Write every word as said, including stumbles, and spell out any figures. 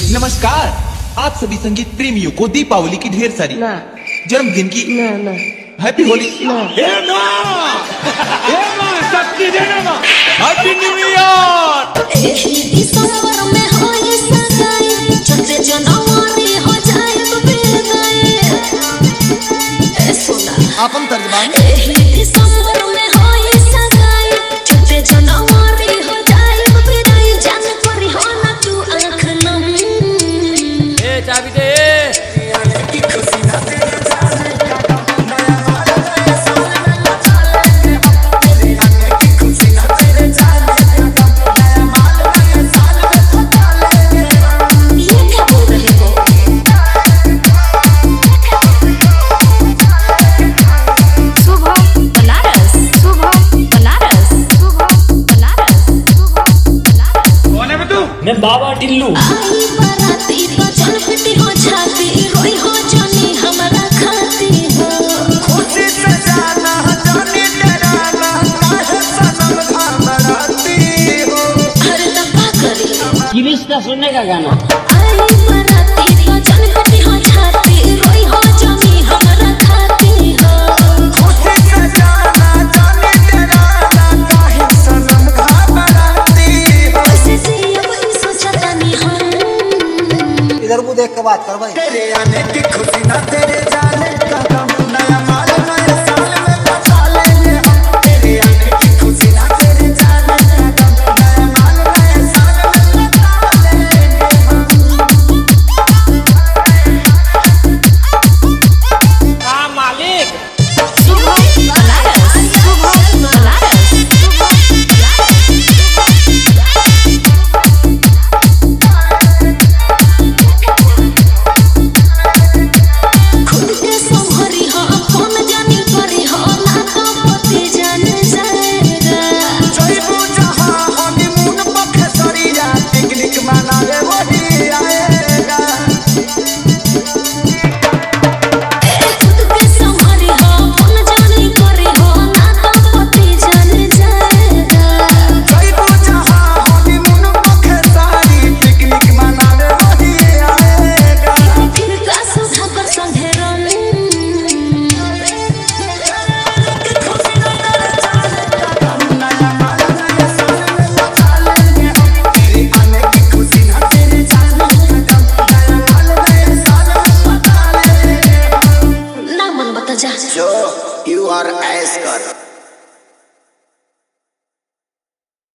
नमस्कार, आप सभी संगीत प्रेमियों को दीपावली की ढेर सारी जन्मदिन की ना ना happy Holi happy new year. दिसंबर में हो ये सगाई, चौथे जनवरी हो जाए तो विदाई। ए सुना आपन तर्जमान दिसंबर में हो ये सगाई, चौथे जनवरी हो जाए तो विदाई। जनवरी हो ना तू आँख नम, ए चाबी दे की खुशी ना तेरे जाने का नया माल नया साल में मचा लेंगे हम। तेरे आने की खुशी ना तेरे जाने का नया माल नया साल में मचा लेंगे हम। ये क्या बोल रहे हो? सुबह बनारस, सुबह बनारस, सुबह बनारस, सुबह बनारस। कौन है बे तू? मैं बाबा टिल्लू। आई बाराती बचन पिटी हो जाती, रोई हो जानी हमारा खाती हो। खुशी से जाना जाने डराना काहे सनम घबराती हो। हर दफा करी गिरीश का सुनने का गाना। आई बाराती बचन पिटी हो जाती, रोई हो जानी हमारा खाती हो। खुशी से जाना जाने डराना काहे सनम घबराती हो। कैसे जिया वही सोचता नहीं हम। इधर को देख के बात कर भाई। तेरे आने की खुशी ना तेरे जाने का गम, नया माल नया साल में मचा लेंगे हम। तेरे आने की खुशी ना तेरे जाने का गम, नया माल नया साल में मचा लेंगे हम। हाँ मालिक। सुबह बनारस, सुबह बनारस, सुबह खुद के संभरी हो कौन जानी परी हो, ना तो पति जान जाएगा। जइबू जहां हनीमून पखेसरिया पिकनिक मनावे